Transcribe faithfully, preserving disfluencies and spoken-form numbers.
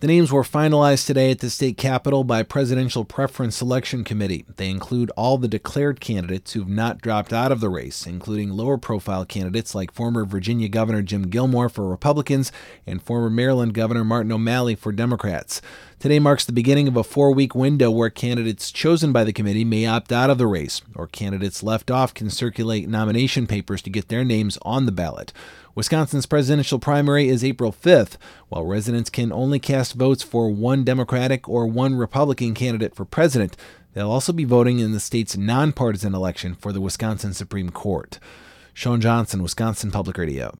The names were finalized today at the state capitol by Presidential Preference Selection Committee. They include all the declared candidates who have not dropped out of the race, including lower-profile candidates like former Virginia Governor Jim Gilmore for Republicans and former Maryland Governor Martin O'Malley for Democrats. Today marks the beginning of a four-week window where candidates chosen by the committee may opt out of the race, or candidates left off can circulate nomination papers to get their names on the ballot. Wisconsin's presidential primary is April fifth, while residents can only cast votes for one Democratic or one Republican candidate for president. They'll also be voting in the state's nonpartisan election for the Wisconsin Supreme Court. Sean Johnson, Wisconsin Public Radio.